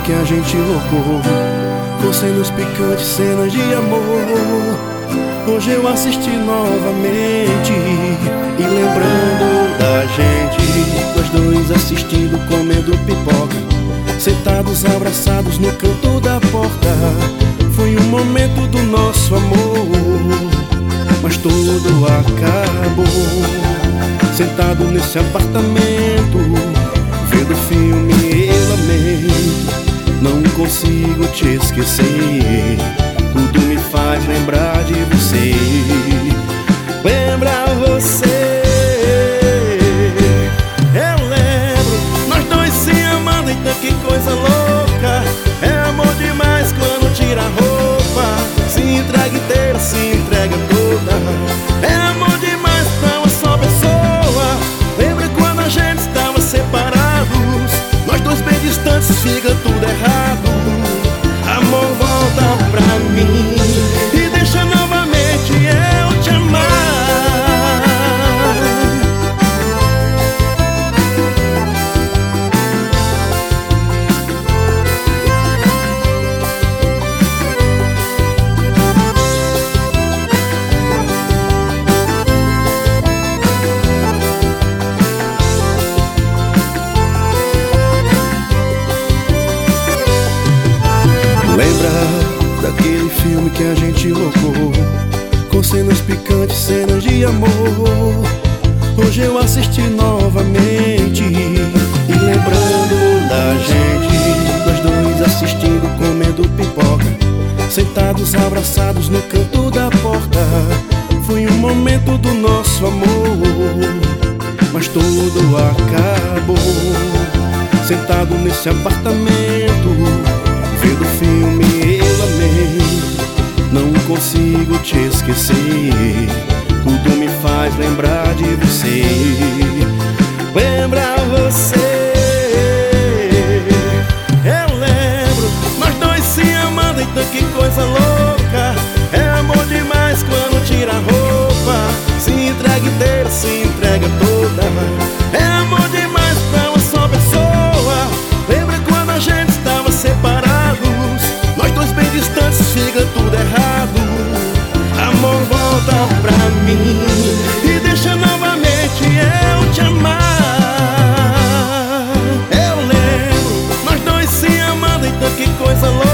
que a gente loucou, com cenas picantes, cenas de amor. Hoje eu assisti novamente e lembrando da gente, nós dois assistindo, comendo pipoca, sentados abraçados no canto da porta. Foi um momento do nosso amor, mas tudo acabou. Sentado nesse apartamento, vendo filme, eu lamento, não consigo te esquecer. Tudo me faz lembrar de você. Lembra você. Eu lembro, nós dois se amando, então que coisa louca. É amor demais quando tira a roupa, se entrega inteira, se entrega toda. É amor demais pra uma só pessoa. Lembra quando a gente estava separados, nós dois bem distantes, fica tudo errado. Amor, volta pra mim e deixa novamente eu te amar. Lembra daquele filme que a gente loucou, com cenas picantes, cenas de amor. Hoje eu assisti novamente e lembrando da gente, nós dois assistindo, comendo pipoca, sentados abraçados no canto da porta. Foi um momento do nosso amor, mas tudo acabou. Sentado nesse apartamento, vendo filme, eu lamento, não consigo te esquecer. Tudo me faz lembrar de você. Lembra você. Eu lembro, nós dois se amando, então que coisa louca. É amor demais quando tira a roupa, se entrega inteira, se entrega toda. É amor demais pra uma só pessoa. Lembra quando a gente estava separado, nós dois bem distantes, fica tudo errado. Amor, volta pra mim e deixa novamente eu te amar. Eu lembro, nós dois se amando, então que coisa louca.